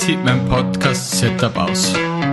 sieht mein Podcast-Setup aus?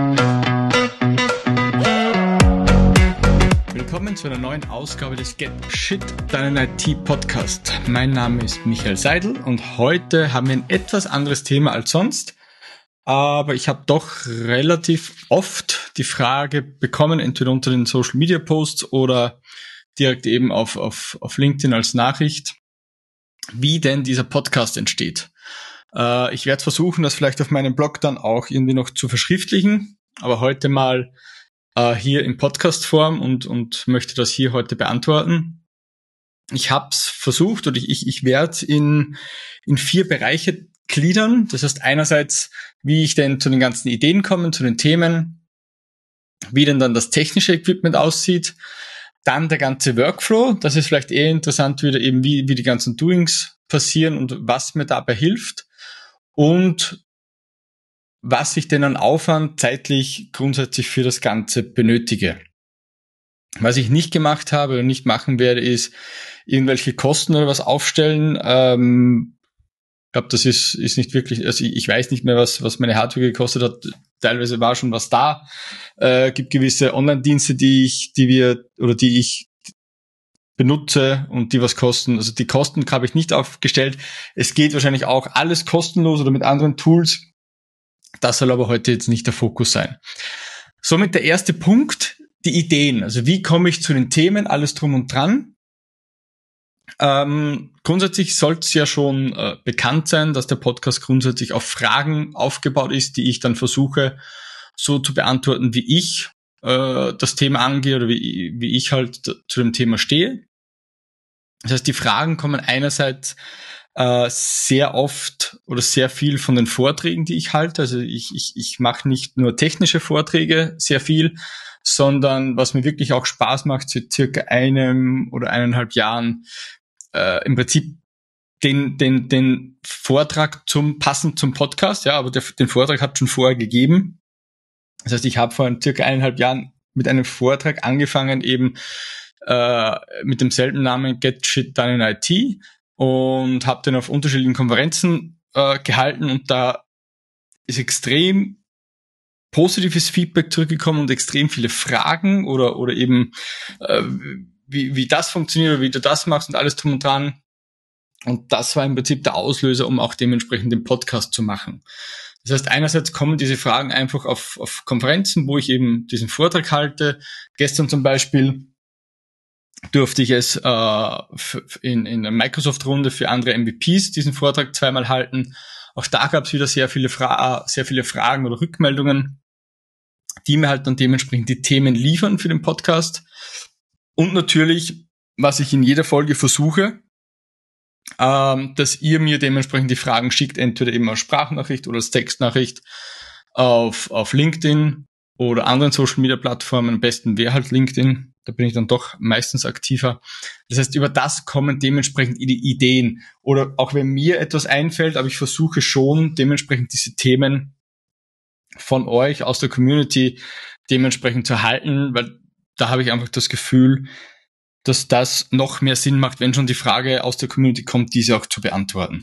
Willkommen zu einer neuen Ausgabe des Get Shit, deinen IT-Podcast. Mein Name ist Michael Seidel und heute haben wir ein etwas anderes Thema als sonst. Aber ich habe doch relativ oft die Frage bekommen, entweder unter den Social-Media-Posts oder direkt eben auf LinkedIn als Nachricht, wie denn dieser Podcast entsteht. Ich werde versuchen, das vielleicht auf meinem Blog dann auch irgendwie noch zu verschriftlichen, aber heute mal hier in Podcast-Form und möchte das hier heute beantworten. Ich habe es versucht oder ich werde in 4 Bereiche gliedern. Das heißt einerseits, wie ich denn zu den ganzen Ideen komme, zu den Themen, wie denn dann das technische Equipment aussieht, dann der ganze Workflow. Das ist vielleicht eher interessant wieder eben, wie die ganzen Doings passieren und was mir dabei hilft. Und was ich denn an Aufwand zeitlich grundsätzlich für das Ganze benötige. Was ich nicht gemacht habe oder nicht machen werde, ist irgendwelche Kosten oder was aufstellen. Ich glaube, das ist nicht wirklich, also ich weiß nicht mehr, was meine Hardware gekostet hat. Teilweise war schon was da. Gibt gewisse Online-Dienste, die ich benutze und die was kosten. Also die Kosten habe ich nicht aufgestellt. Es geht wahrscheinlich auch alles kostenlos oder mit anderen Tools. Das soll aber heute jetzt nicht der Fokus sein. Somit der erste Punkt, die Ideen. Also wie komme ich zu den Themen, alles drum und dran. Grundsätzlich sollte es ja schon bekannt sein, dass der Podcast grundsätzlich auf Fragen aufgebaut ist, die ich dann versuche so zu beantworten, wie ich das Thema angehe oder wie ich halt zu dem Thema stehe. Das heißt, die Fragen kommen einerseits sehr oft oder sehr viel von den Vorträgen, die ich halte. Also ich mache nicht nur technische Vorträge sehr viel, sondern was mir wirklich auch Spaß macht, seit circa 1 oder 1,5 Jahren im Prinzip den Vortrag passend zum Podcast, ja, aber den Vortrag hat schon vorher gegeben. Das heißt, ich habe vor circa 1,5 Jahren mit einem Vortrag angefangen, eben mit demselben Namen Get Shit Done in IT und habe den auf unterschiedlichen Konferenzen gehalten und da ist extrem positives Feedback zurückgekommen und extrem viele Fragen oder eben wie das funktioniert oder wie du das machst und alles drum und dran. Und das war im Prinzip der Auslöser, um auch dementsprechend den Podcast zu machen. Das heißt, einerseits kommen diese Fragen einfach auf Konferenzen, wo ich eben diesen Vortrag halte. Gestern zum Beispiel durfte ich es in einer Microsoft-Runde für andere MVPs diesen Vortrag 2-mal halten. Auch da gab es wieder sehr viele Fragen oder Rückmeldungen, die mir halt dann dementsprechend die Themen liefern für den Podcast. Und natürlich, was ich in jeder Folge versuche, dass ihr mir dementsprechend die Fragen schickt, entweder eben als Sprachnachricht oder als Textnachricht auf LinkedIn oder anderen Social-Media-Plattformen. Am besten wäre halt LinkedIn, da bin ich dann doch meistens aktiver. Das heißt, über das kommen dementsprechend die Ideen. Oder auch wenn mir etwas einfällt, aber ich versuche schon dementsprechend diese Themen von euch aus der Community dementsprechend zu erhalten, weil da habe ich einfach das Gefühl, dass das noch mehr Sinn macht, wenn schon die Frage aus der Community kommt, diese auch zu beantworten.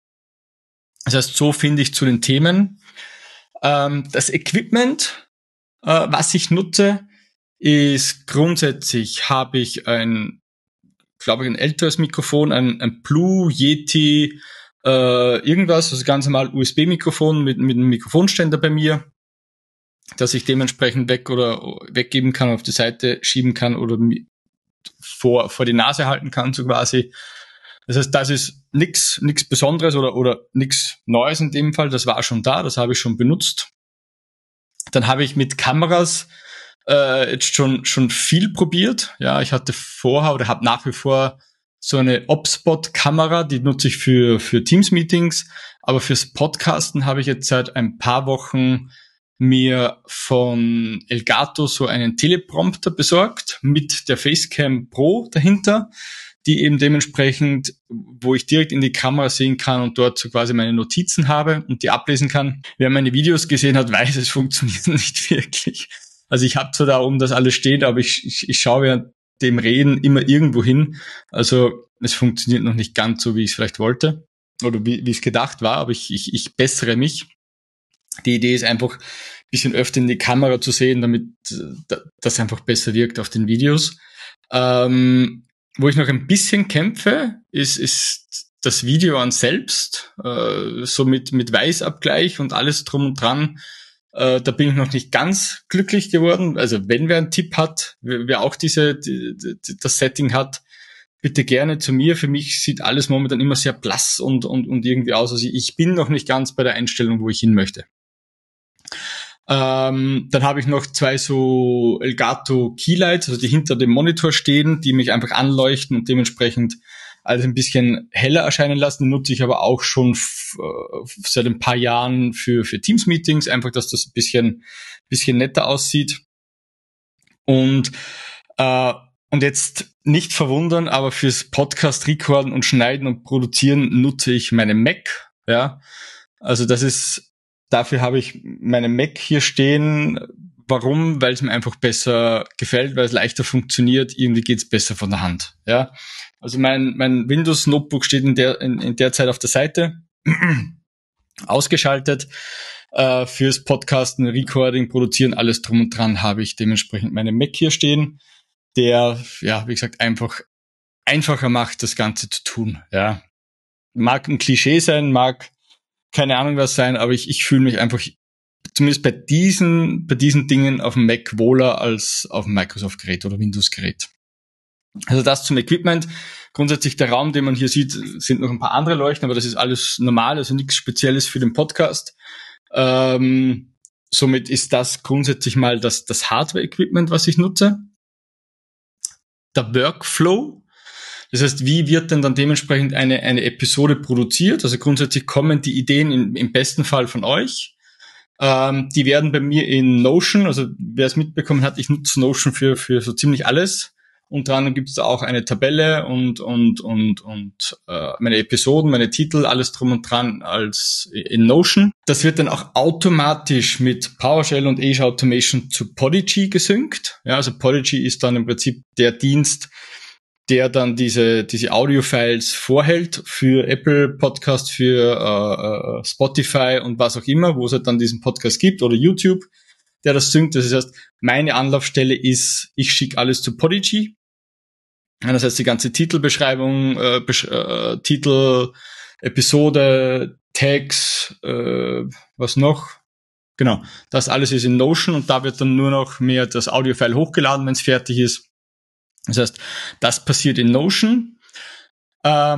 Das heißt, so finde ich zu den Themen. Das Equipment, was ich nutze, ist grundsätzlich, habe ich ein älteres Mikrofon, ein Blue Yeti, irgendwas, also ganz normal USB-Mikrofon mit einem Mikrofonständer bei mir, dass ich dementsprechend weggeben kann, auf die Seite schieben kann oder vor die Nase halten kann, so quasi. Das heißt, das ist nix Besonderes oder nix Neues in dem Fall. Das war schon da, das habe ich schon benutzt. Dann habe ich mit Kameras jetzt schon viel probiert. Ja, ich hatte vorher oder habe nach wie vor so eine OpSpot-Kamera, die nutze ich für Teams-Meetings. Aber fürs Podcasten habe ich jetzt seit ein paar Wochen mir von Elgato so einen Teleprompter besorgt mit der Facecam Pro dahinter, die eben dementsprechend, wo ich direkt in die Kamera sehen kann und dort so quasi meine Notizen habe und die ablesen kann. Wer meine Videos gesehen hat, weiß, es funktioniert nicht wirklich. Also ich habe zwar da oben das alles stehen, aber ich schaue während dem Reden immer irgendwo hin. Also es funktioniert noch nicht ganz so, wie ich es vielleicht wollte oder wie es gedacht war, aber ich bessere mich. Die Idee ist einfach, ein bisschen öfter in die Kamera zu sehen, damit das einfach besser wirkt auf den Videos. Wo ich noch ein bisschen kämpfe, ist das Video an selbst, so mit Weißabgleich und alles drum und dran. Da bin ich noch nicht ganz glücklich geworden. Also wenn wer einen Tipp hat, wer auch das Setting hat, bitte gerne zu mir. Für mich sieht alles momentan immer sehr blass und irgendwie aus. Also ich bin noch nicht ganz bei der Einstellung, wo ich hin möchte. Dann habe ich noch 2 so Elgato Keylights, also die hinter dem Monitor stehen, die mich einfach anleuchten und dementsprechend alles ein bisschen heller erscheinen lassen. Die nutze ich aber auch schon seit ein paar Jahren für Teams-Meetings, einfach, dass das ein bisschen netter aussieht. Und jetzt nicht verwundern, aber fürs Podcast recorden und schneiden und produzieren nutze ich meine Mac. Ja, also dafür habe ich meine Mac hier stehen. Warum? Weil es mir einfach besser gefällt, weil es leichter funktioniert. Irgendwie geht's besser von der Hand. Ja, also mein Windows Notebook steht in der Zeit auf der Seite, ausgeschaltet. Fürs Podcasten, Recording, Produzieren, alles drum und dran habe ich dementsprechend meine Mac hier stehen, der, ja, wie gesagt, einfacher macht, das Ganze zu tun. Ja, mag ein Klischee sein, mag keine Ahnung was sein, aber ich fühle mich einfach, zumindest bei diesen Dingen auf dem Mac wohler als auf dem Microsoft-Gerät oder Windows-Gerät. Also das zum Equipment. Grundsätzlich der Raum, den man hier sieht, sind noch ein paar andere Leuchten, aber das ist alles normal, also nichts Spezielles für den Podcast. Somit ist das grundsätzlich mal das Hardware-Equipment, was ich nutze. Der Workflow, das heißt, wie wird denn dann dementsprechend eine Episode produziert? Also grundsätzlich kommen die Ideen im besten Fall von euch. Die werden bei mir in Notion, also wer es mitbekommen hat, ich nutze Notion für so ziemlich alles. Und dran gibt es da auch eine Tabelle und meine Episoden, meine Titel, alles drum und dran als in Notion. Das wird dann auch automatisch mit PowerShell und Azure Automation zu Podigy gesynkt. Ja, also Podigy ist dann im Prinzip der Dienst, der dann diese Audio-Files vorhält für Apple Podcast, für Spotify und was auch immer, wo es halt dann diesen Podcast gibt, oder YouTube, der das synkt. Das heißt, meine Anlaufstelle ist, ich schicke alles zu Podigy. Das heißt, die ganze Titelbeschreibung, Titel, Episode, Tags, was noch? Genau, das alles ist in Notion und da wird dann nur noch mehr das Audio-File hochgeladen, wenn es fertig ist. Das heißt, das passiert in Notion. Da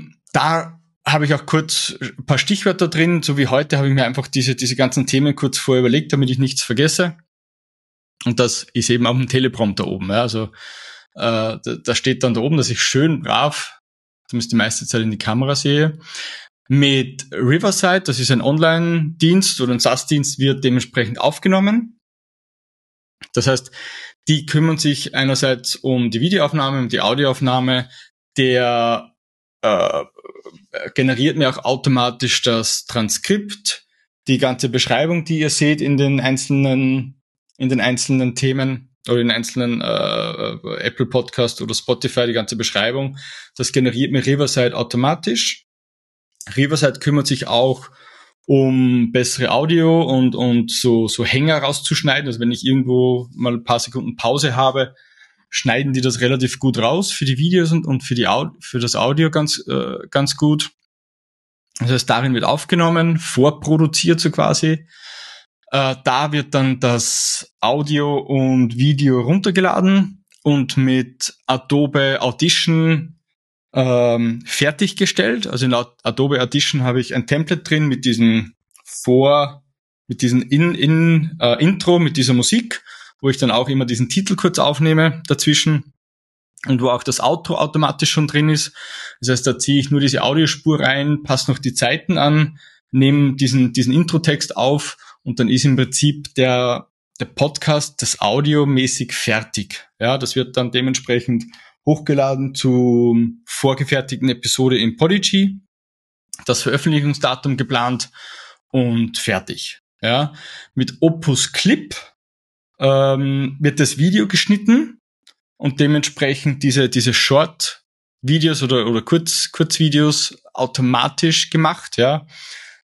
habe ich auch kurz ein paar Stichwörter drin, so wie heute habe ich mir einfach diese ganzen Themen kurz vorher überlegt, damit ich nichts vergesse. Und das ist eben auf dem Teleprompter oben. Ja. Also da steht dann da oben, dass ich schön brav, zumindest die meiste Zeit in die Kamera sehe. Mit Riverside, das ist ein Online-Dienst oder ein SaaS-Dienst, wird dementsprechend aufgenommen. Das heißt, die kümmern sich einerseits um die Videoaufnahme, um die Audioaufnahme. Der generiert mir auch automatisch das Transkript, die ganze Beschreibung, die ihr seht in den einzelnen Themen oder in den einzelnen Apple Podcast oder Spotify, die ganze Beschreibung. Das generiert mir Riverside automatisch. Riverside kümmert sich auch um bessere Audio und so Hänger rauszuschneiden. Also wenn ich irgendwo mal ein paar Sekunden Pause habe, schneiden die das relativ gut raus für die Videos und für das Audio ganz gut. Das heißt, darin wird aufgenommen, vorproduziert so quasi. Da wird dann das Audio und Video runtergeladen und mit Adobe Audition fertiggestellt. Also in Adobe Audition habe ich ein Template drin mit diesem Intro, mit dieser Musik, wo ich dann auch immer diesen Titel kurz aufnehme dazwischen und wo auch das Outro automatisch schon drin ist. Das heißt, da ziehe ich nur diese Audiospur rein, passe noch die Zeiten an, nehme diesen Intro-Text auf und dann ist im Prinzip der Podcast, das audiomäßig fertig. Ja, das wird dann dementsprechend hochgeladen zur vorgefertigten Episode in Podigy, das Veröffentlichungsdatum geplant und fertig. Ja, mit Opus Clip wird das Video geschnitten und dementsprechend diese Short-Videos oder Kurzvideos automatisch gemacht. Ja,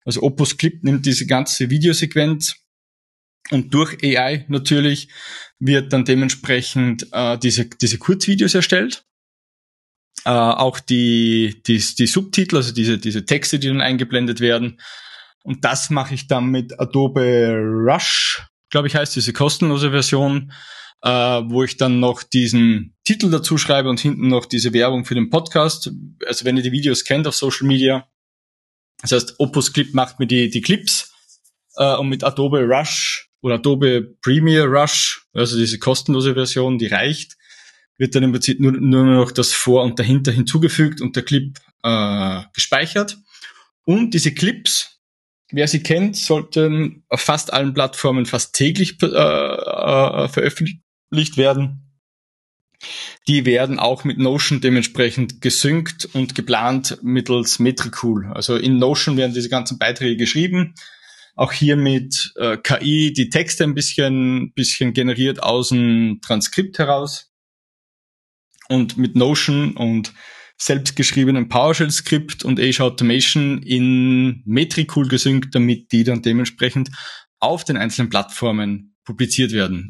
Also Opus Clip nimmt diese ganze Videosequenz und durch AI natürlich wird dann dementsprechend diese Kurzvideos erstellt. Auch die Subtitel, also diese Texte, die dann eingeblendet werden. Und das mache ich dann mit Adobe Rush, glaube ich heißt, diese kostenlose Version, wo ich dann noch diesen Titel dazu schreibe und hinten noch diese Werbung für den Podcast. Also wenn ihr die Videos kennt auf Social Media. Das heißt, Opus Clip macht mir die Clips und mit Adobe Rush oder Adobe Premiere Rush, also diese kostenlose Version, die reicht, wird dann im Prinzip nur noch das Vor- und dahinter hinzugefügt und der Clip gespeichert. Und diese Clips, wer sie kennt, sollten auf fast allen Plattformen fast täglich veröffentlicht werden. Die werden auch mit Notion dementsprechend gesynkt und geplant mittels Metricool. Also in Notion werden diese ganzen Beiträge geschrieben. Auch hier mit KI die Texte ein bisschen generiert aus dem Transkript heraus. Und mit Notion und selbstgeschriebenen PowerShell-Skript und Azure Automation in Metricool gesynkt, damit die dann dementsprechend auf den einzelnen Plattformen publiziert werden.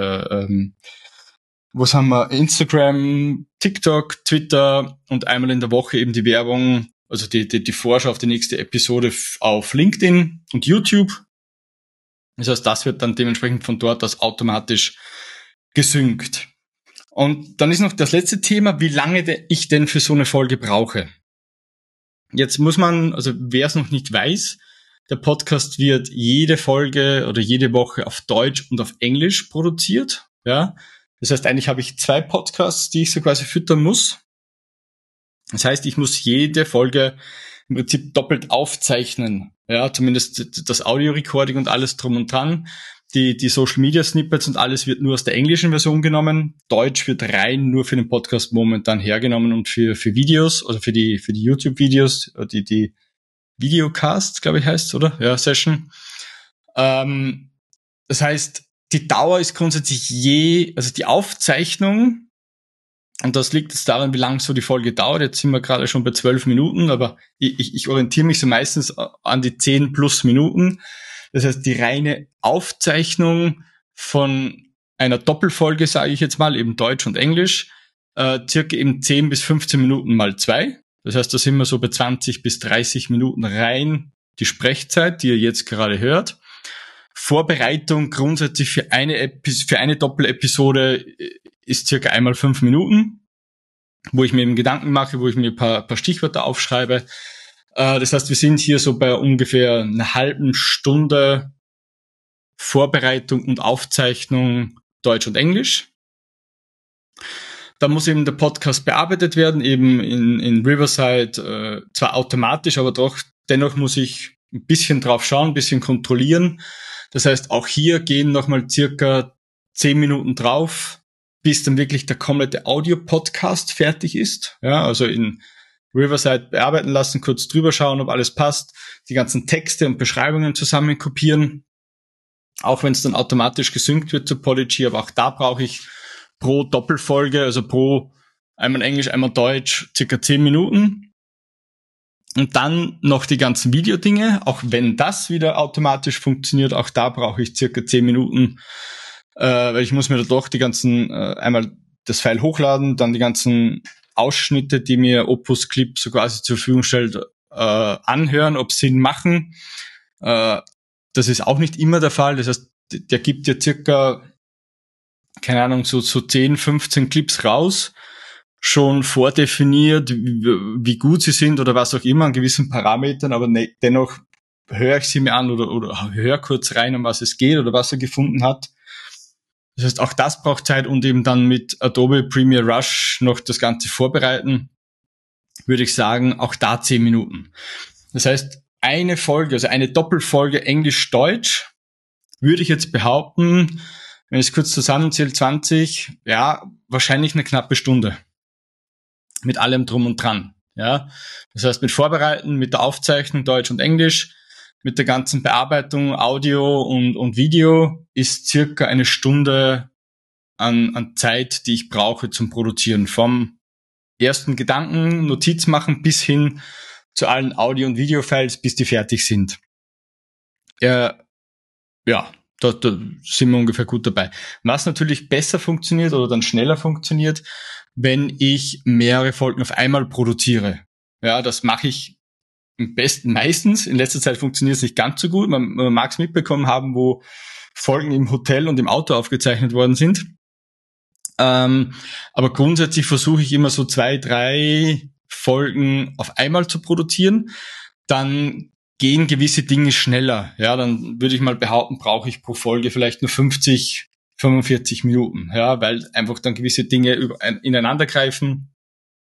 Was haben wir? Instagram, TikTok, Twitter und einmal in der Woche eben die Werbung, also die Vorschau auf die nächste Episode auf LinkedIn und YouTube. Das heißt, das wird dann dementsprechend von dort aus automatisch gesynkt. Und dann ist noch das letzte Thema, wie lange ich denn für so eine Folge brauche. Jetzt muss man, also wer es noch nicht weiß, der Podcast wird jede Folge oder jede Woche auf Deutsch und auf Englisch produziert, ja. Das heißt, eigentlich habe ich 2 Podcasts, die ich so quasi füttern muss. Das heißt, ich muss jede Folge im Prinzip doppelt aufzeichnen. Ja, zumindest das Audio-Recording und alles drum und dran. Die Social-Media-Snippets und alles wird nur aus der englischen Version genommen. Deutsch wird rein nur für den Podcast momentan hergenommen und für Videos, also für die YouTube-Videos, die Videocast, glaube ich heißt, oder? Ja, Session. Das heißt, die Dauer ist grundsätzlich also die Aufzeichnung, und das liegt jetzt daran, wie lang so die Folge dauert. Jetzt sind wir gerade schon bei 12 Minuten, aber ich orientiere mich so meistens an die 10 plus Minuten. Das heißt, die reine Aufzeichnung von einer Doppelfolge, sage ich jetzt mal, eben Deutsch und Englisch, circa eben 10 bis 15 Minuten mal 2. Das heißt, da sind wir so bei 20 bis 30 Minuten rein die Sprechzeit, die ihr jetzt gerade hört. Vorbereitung grundsätzlich für eine Doppelepisode ist circa einmal 5 Minuten, wo ich mir eben Gedanken mache, wo ich mir ein paar Stichwörter aufschreibe. Das heißt, wir sind hier so bei ungefähr einer halben Stunde Vorbereitung und Aufzeichnung Deutsch und Englisch. Da muss eben der Podcast bearbeitet werden, eben in Riverside, zwar automatisch, aber dennoch muss ich ein bisschen drauf schauen, ein bisschen kontrollieren. Das heißt, auch hier gehen nochmal circa 10 Minuten drauf, bis dann wirklich der komplette Audio-Podcast fertig ist. Ja, also in Riverside bearbeiten lassen, kurz drüber schauen, ob alles passt, die ganzen Texte und Beschreibungen zusammen kopieren. Auch wenn es dann automatisch gesynkt wird zu Podigy, aber auch da brauche ich pro Doppelfolge, also pro einmal Englisch, einmal Deutsch, circa 10 Minuten. Und dann noch die ganzen Videodinge, auch wenn das wieder automatisch funktioniert, auch da brauche ich circa 10 Minuten, weil ich muss mir da doch die ganzen, einmal das File hochladen, dann die ganzen Ausschnitte, die mir Opus Clip so quasi zur Verfügung stellt, anhören, ob Sinn machen. Das ist auch nicht immer der Fall, das heißt, der gibt ja circa, keine Ahnung, so 10, 15 Clips raus, schon vordefiniert, wie gut sie sind oder was auch immer an gewissen Parametern, aber dennoch höre ich sie mir an oder höre kurz rein, um was es geht oder was er gefunden hat. Das heißt, auch das braucht Zeit und eben dann mit Adobe Premiere Rush noch das Ganze vorbereiten, würde ich sagen, auch da 10 Minuten. Das heißt, eine Folge, also eine Doppelfolge Englisch-Deutsch, würde ich jetzt behaupten, wenn ich es kurz zusammenzähle, 20, ja, wahrscheinlich eine knappe Stunde. Mit allem drum und dran, ja. Das heißt, mit Vorbereiten, mit der Aufzeichnung Deutsch und Englisch, mit der ganzen Bearbeitung Audio und Video ist circa eine Stunde an Zeit, die ich brauche zum Produzieren. Vom ersten Gedanken, Notiz machen bis hin zu allen Audio- und Video-Files, bis die fertig sind. Ja, da sind wir ungefähr gut dabei. Was natürlich besser funktioniert oder dann schneller funktioniert, wenn ich mehrere Folgen auf einmal produziere. Ja, das mache ich am besten meistens. In letzter Zeit funktioniert es nicht ganz so gut. Man mag es mitbekommen haben, wo Folgen im Hotel und im Auto aufgezeichnet worden sind. Aber grundsätzlich versuche ich immer so 2, 3 Folgen auf einmal zu produzieren. Dann gehen gewisse Dinge schneller. Ja, dann würde ich mal behaupten, brauche ich pro Folge vielleicht nur 50, 45 Minuten. Ja, weil einfach dann gewisse Dinge ineinander greifen.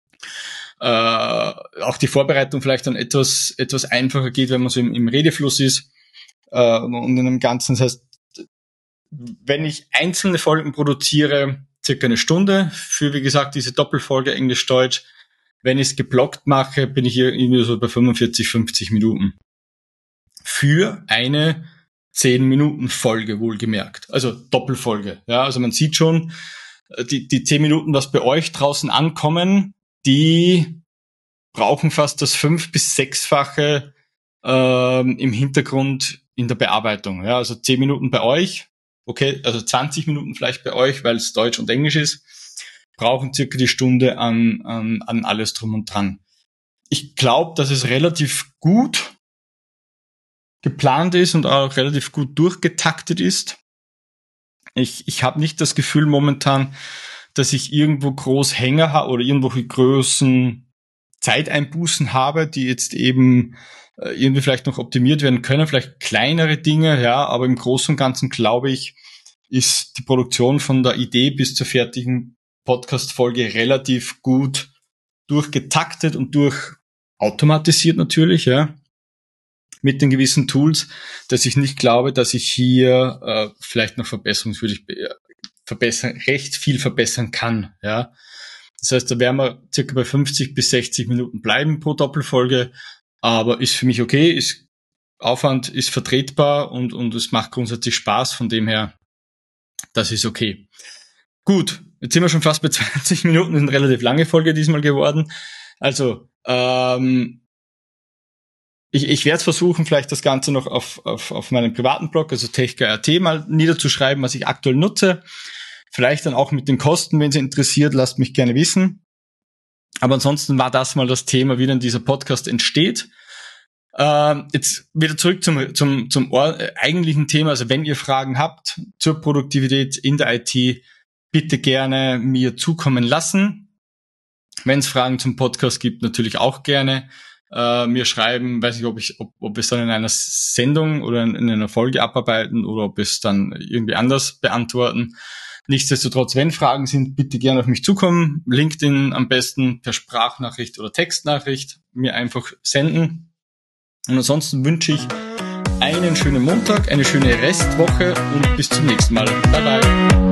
Auch die Vorbereitung vielleicht dann etwas einfacher geht, wenn man so im Redefluss ist. Und in einem Ganzen, das heißt, wenn ich einzelne Folgen produziere, circa eine Stunde für, wie gesagt, diese Doppelfolge Englisch-Deutsch. Wenn ich es geblockt mache, bin ich hier irgendwie so bei 45, 50 Minuten. Für eine 10-Minuten-Folge wohlgemerkt. Also Doppelfolge. Ja, also man sieht schon, die 10 Minuten, was bei euch draußen ankommen, die brauchen fast das 5- bis 6-fache im Hintergrund in der Bearbeitung. Ja, also 10 Minuten bei euch, okay, also 20 Minuten vielleicht bei euch, weil es Deutsch und Englisch ist, brauchen circa die Stunde an alles drum und dran. Ich glaube, dass es relativ gut geplant ist und auch relativ gut durchgetaktet ist. Ich habe nicht das Gefühl momentan, dass ich irgendwo groß Hänger habe oder irgendwelche großen Zeiteinbußen habe, die jetzt eben irgendwie vielleicht noch optimiert werden können, vielleicht kleinere Dinge, ja, aber im Großen und Ganzen glaube ich, ist die Produktion von der Idee bis zur fertigen Podcast-Folge relativ gut durchgetaktet und durchautomatisiert natürlich, ja, mit den gewissen Tools, dass ich nicht glaube, dass ich hier vielleicht noch recht viel verbessern kann, ja. Das heißt, da werden wir circa bei 50 bis 60 Minuten bleiben pro Doppelfolge, aber ist für mich okay, Aufwand ist vertretbar und es macht grundsätzlich Spaß, von dem her, das ist okay. Gut, jetzt sind wir schon fast bei 20 Minuten, das ist eine relativ lange Folge diesmal geworden. Also, ich werde versuchen, vielleicht das Ganze noch auf meinem privaten Blog, also techka.at, mal niederzuschreiben, was ich aktuell nutze. Vielleicht dann auch mit den Kosten, wenn es interessiert, lasst mich gerne wissen. Aber ansonsten war das mal das Thema, wie denn dieser Podcast entsteht. Jetzt wieder zurück zum eigentlichen Thema. Also wenn ihr Fragen habt zur Produktivität in der IT, bitte gerne mir zukommen lassen. Wenn es Fragen zum Podcast gibt, natürlich auch gerne mir schreiben. Weiß nicht, ob wir es dann in einer Sendung oder in einer Folge abarbeiten oder ob wir es dann irgendwie anders beantworten. Nichtsdestotrotz, wenn Fragen sind, bitte gerne auf mich zukommen. LinkedIn am besten per Sprachnachricht oder Textnachricht mir einfach senden. Und ansonsten wünsche ich einen schönen Montag, eine schöne Restwoche und bis zum nächsten Mal. Bye bye.